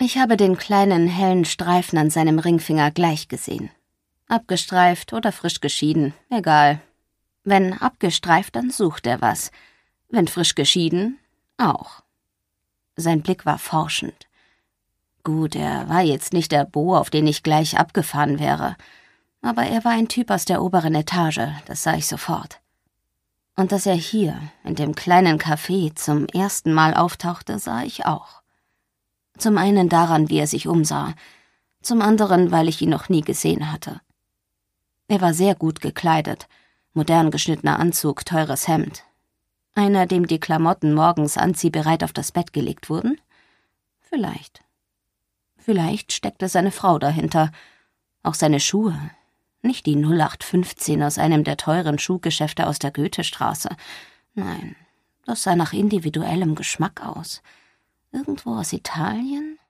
Ich habe den kleinen, hellen Streifen an seinem Ringfinger gleich gesehen. Abgestreift oder frisch geschieden, egal. Wenn abgestreift, dann sucht er was. Wenn frisch geschieden, auch. Sein Blick war forschend. Gut, er war jetzt nicht der Beau, auf den ich gleich abgefahren wäre. Aber er war ein Typ aus der oberen Etage, das sah ich sofort. Und dass er hier, in dem kleinen Café, zum ersten Mal auftauchte, sah ich auch. Zum einen daran, wie er sich umsah, zum anderen, weil ich ihn noch nie gesehen hatte. Er war sehr gut gekleidet, modern geschnittener Anzug, teures Hemd. Einer, dem die Klamotten morgens anziehbereit auf das Bett gelegt wurden? Vielleicht. Vielleicht steckte seine Frau dahinter. Auch seine Schuhe. Nicht die 0815 aus einem der teuren Schuhgeschäfte aus der Goethestraße. Nein, das sah nach individuellem Geschmack aus. Irgendwo aus Italien?